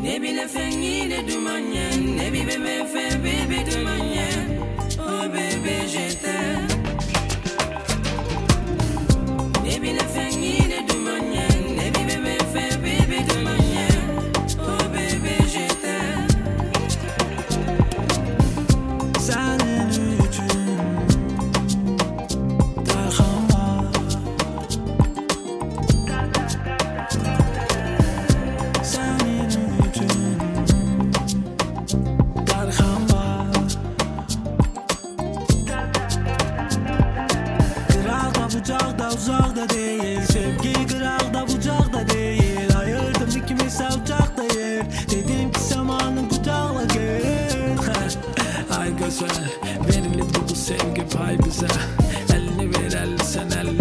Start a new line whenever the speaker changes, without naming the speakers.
Ne bile fengi de dumanyen, ne bi bébé fait bébé de manière. Oh bébé je t'aime. Ne bile fengi de dumanyen, ne bi bébé fait bébé de manière. Oh bébé je t'aime.
Senin için tarham var. Senin için tarham var. Kırakta bucakta uzakta değil. Sevgi kırakta bucakta değil. Ayırdım ikimiz savcakta yer. Dedim ki zamanın kucağına gel. Ay güzel, verildi bu sevgi pay bize. Elini ver elli sen elli